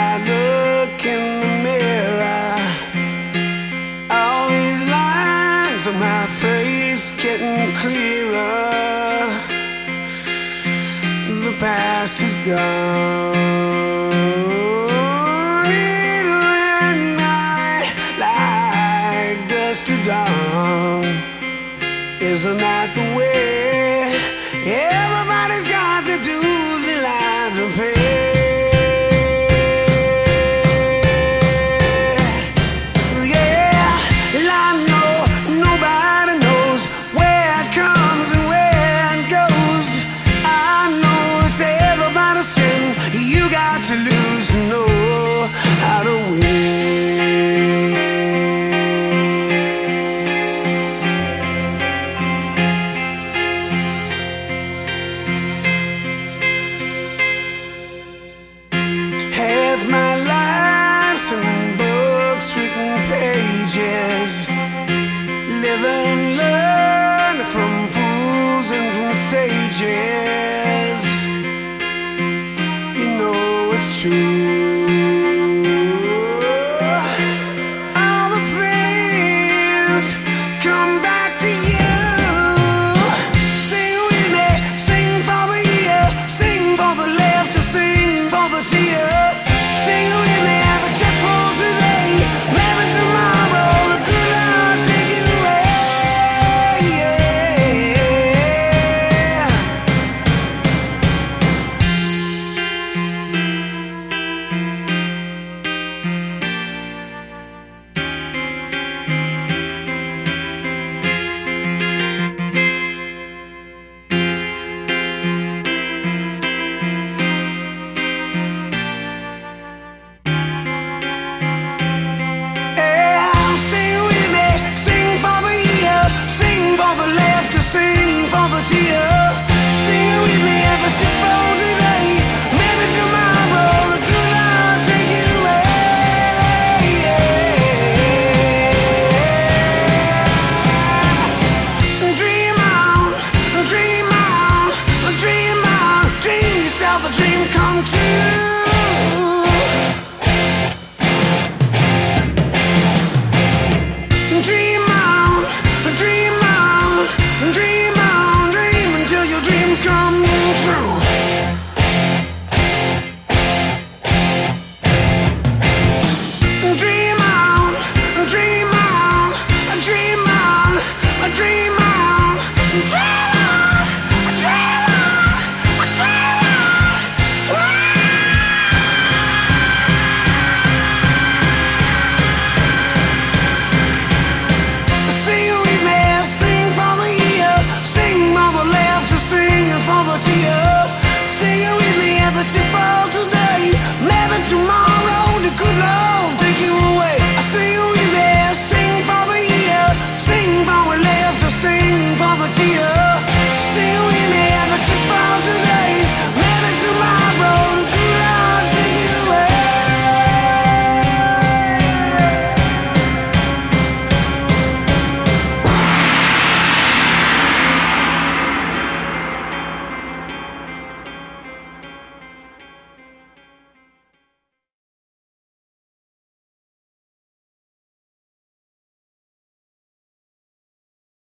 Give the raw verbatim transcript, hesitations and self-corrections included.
I look in the mirror, all these lines on my face getting clearer. The past is gone, and I like dust to dawn. Isn't that the way? Everybody's got the dues in life to pay. Yeah, and I know nobody knows where it comes and where it goes. I know it's everybody's sin. You got to lose to know how to win. Half my life's in books, written pages. Live and learn from fools and from sages. You know it's true. All the things come back to you. Sing with me, sing for the year, sing for the laughter, sing for the tear. Sing with me, if it's just for today, maybe tomorrow the good Lord take you away. Yeah. Sing for the tear. Sing with me if it's just for today. Maybe tomorrow the good Lord take you away. Yeah. Dream on, dream on, dream on. Dream yourself a dream come true. Dream on, dream on, dream on, dream until your dreams come true. Dream on, dream on, dream on, dream on, dream on, dream on, dream on. Sing with me, sing for the year, sing for the laughter, sing for the tear. Sing it with me if it's just for today. Maybe tomorrow the good Lord take you away. Sing it with me, sing for the year, sing for the laughter, sing for the tear.